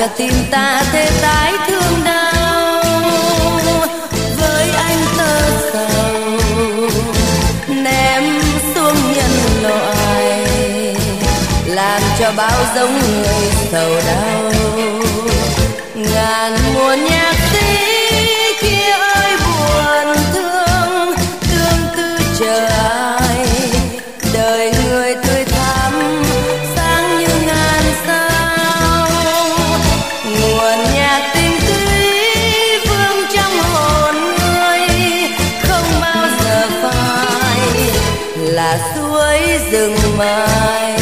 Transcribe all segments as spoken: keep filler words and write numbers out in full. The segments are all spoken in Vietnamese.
cho tim ta thêm tái thương đau. Với anh tơ sầu ném xuống nhân loại, làm cho bao giống người sầu đau. Ngàn muôn nhạc sĩ kia ơi buồn thương, tương tư chờ ai, đời người tươi thắm sáng như ngàn sao. Nguồn nhạc tình túy vương trong hồn người, không bao giờ phai là suối rừng mai.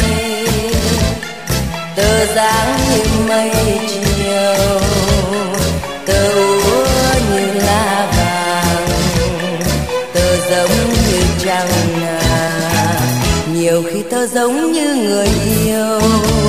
Tơ dáng như mây chiều, tơ úa như lá vàng, tơ giống như trăng ngà, nhiều khi tơ giống như người yêu.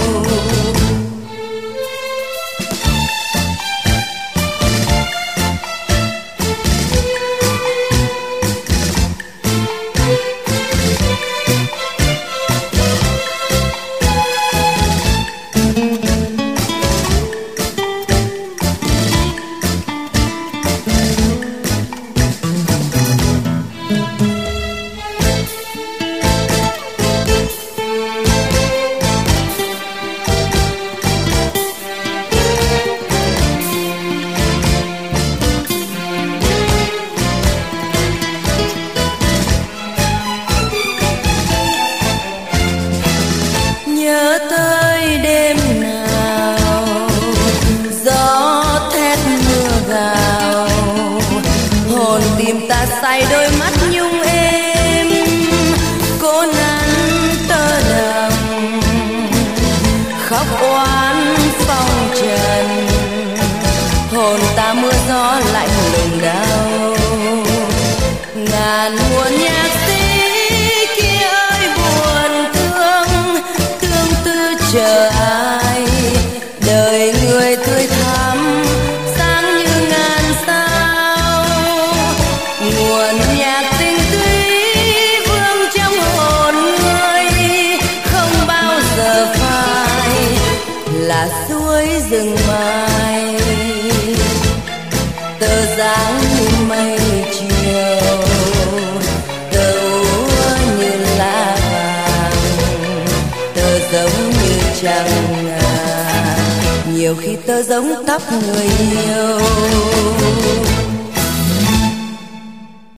Nhớ tới đêm nào gió thét mưa gào, hồn tim ta say đôi mắt nhung êm, cô nắng tơ đầm khóc oán phong trần, hồn ta mưa gió lạnh lùng đau. Ngàn muôn nhạc sĩ kia ơi buồn thương, tương tư chờ ai, đời người tươi thắm sáng như ngàn sao. Nguồn nhạc tình túy vương trong hồn người, không bao giờ phai là suối rừng mai. Tơ dáng như mây chiều, tơ úa như lá vàng, tơ giống như trăng ngà, nhiều khi tơ giống tóc người yêu.